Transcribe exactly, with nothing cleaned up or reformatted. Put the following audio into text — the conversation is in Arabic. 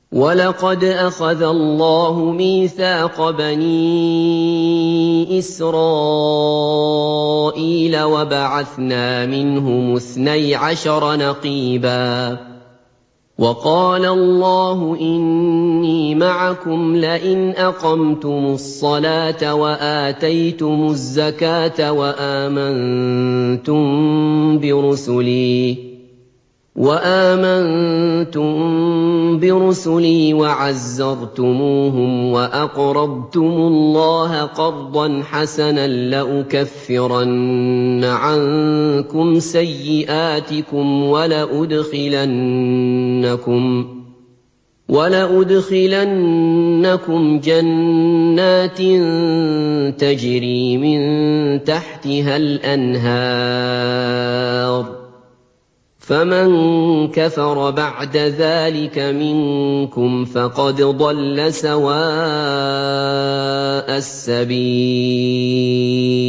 وَلَقَدْ أَخَذَ اللَّهُ مِيثَاقَ بَنِي إِسْرَائِيلَ وَبَعَثْنَا مِنْهُمُ اثْنَيْ عَشَرَ نَقِيبًا ۖ وَقَالَ اللَّهُ إِنِّي مَعَكُمْ لَئِنْ أَقَمْتُمُ الصَّلَاةَ وَآتَيْتُمُ الزَّكَاةَ وَآمَنتُم بِرُسُلِي وَآمَنتُم بِرُسُلِي وَعَزَّرْتُمُوهُمْ وَأَقْرَضْتُمُ اللَّهَ قَرْضًا حَسَنًا لَّأُكَفِّرَنَّ عَنكُمْ سَيِّئَاتِكُمْ وَلَأُدْخِلَنَّكُمْ وَلَأُدْخِلَنَّكُمْ جَنَّاتٍ تَجْرِي مِن تَحْتِهَا الْأَنْهَارُ ۚ فَمَن كَفَرَ بَعْدَ ذَٰلِكَ مِنكُمْ فَقَدْ ضَلَّ سَوَاءَ السَّبِيلِ